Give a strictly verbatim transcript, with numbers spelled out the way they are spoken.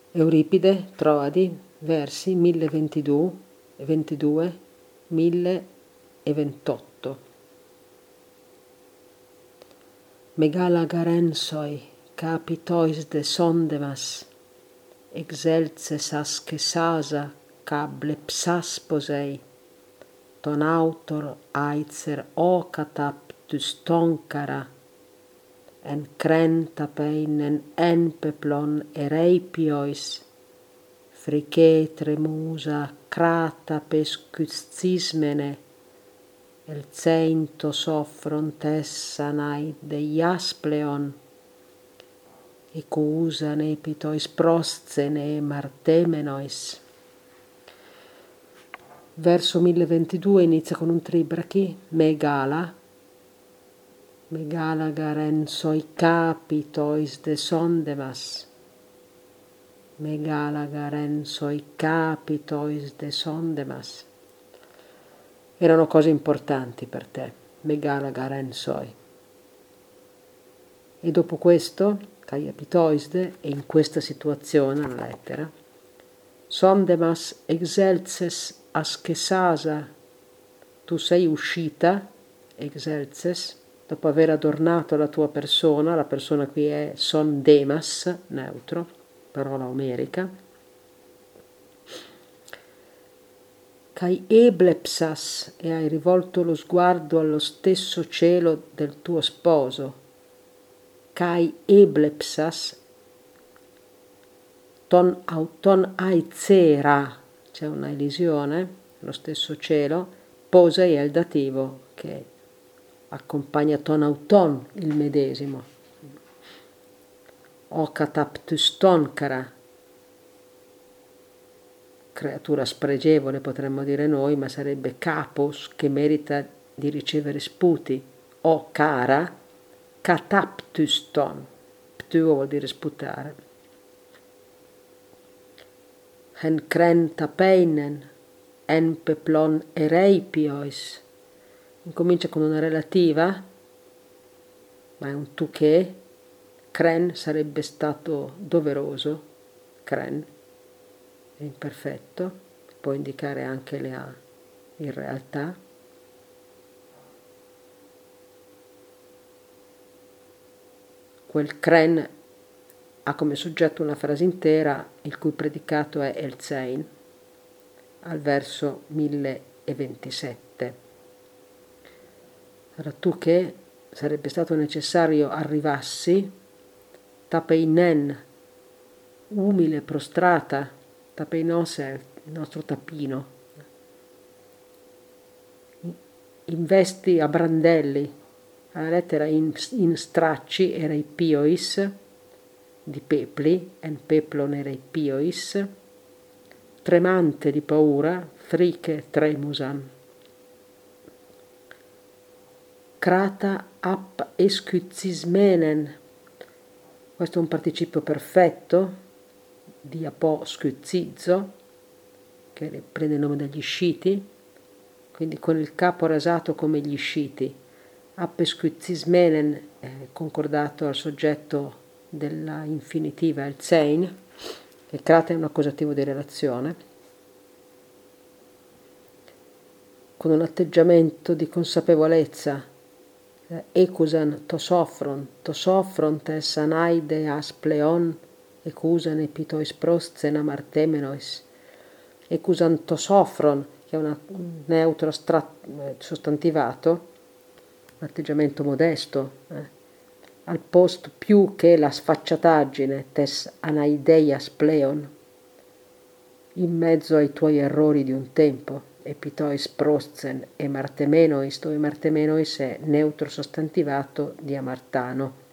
Euripide, Troadi, versi mille ventidue, mille ventotto. Megalagarenssoi, capitois de sondemas, exelces ascesasa, cablepsas posei, ton autor aitser ocataptus toncara, en crentapeinen en peplon ereipiois, frice tremusa crata pescuscismene, el ceinto soffron tessanai deiaspleon, ecusan epitois proscene martemenois. Verso mille ventidue inizia con un tribrachi, megala, megalagarenssoi capitois de sondemas, megalagarenssoi capitois de sondemas. Erano cose importanti per te, megalagarenssoi. E dopo questo, caiapitoisde, e in questa situazione, la lettera, sondemas exelces ascesasa, tu sei uscita, exelces, dopo aver adornato la tua persona, la persona qui è sondemas, neutro, parola omerica, kai eblepsas, e hai rivolto lo sguardo allo stesso cielo del tuo sposo, kai eblepsas, ton auton aizera, c'è una elisione, lo stesso cielo, posei è il dativo che accompagna ton auton, il medesimo. Ocataptus toncara, creatura spregevole potremmo dire noi, ma sarebbe capos che merita di ricevere sputi, o cara, cataptus ton, ptuo vuol dire sputare. En crentapeinen, en peplon ereipiois, incomincia con una relativa, ma è un tu che, cren sarebbe stato doveroso, cren, è imperfetto, può indicare anche le A in realtà. Quel cren ha come soggetto una frase intera, il cui predicato è el sein, al verso mille ventisette. Allora, tu che sarebbe stato necessario arrivassi, tapeinen, umile, prostrata, tapeinos è il nostro tappino, investi a brandelli, la lettera in, in stracci era i piois, di pepli, en peplon ereipiois, tremante di paura, friche tremusan. Crata ap escuzismenen, questo è un participio perfetto di apo scuzizzo, che prende il nome dagli sciti, quindi con il capo rasato come gli sciti. Ap escuzismenen è concordato al soggetto della infinitiva, il sein, e crata è un accusativo di relazione, con un atteggiamento di consapevolezza, ecusan tosofron, tosofron tes anaide aspleon, ecusan epitois proscena martemenois, ecusan tosofron, che è un neutro sostantivato, un atteggiamento modesto, eh. Al posto più che la sfacciataggine, tes anaideias pleon, in mezzo ai tuoi errori di un tempo, epitois proscen e martemenois, dove martemenois è neutro sostantivato di amartano.